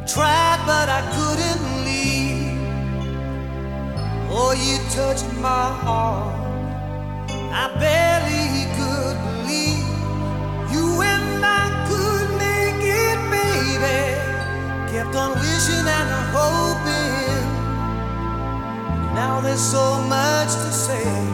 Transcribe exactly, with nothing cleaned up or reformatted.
Tried, but I couldn't leave. Oh, you touched my heart. I barely could believe you and I could make it, baby. Kept on wishing and hoping. Now there's so much to say.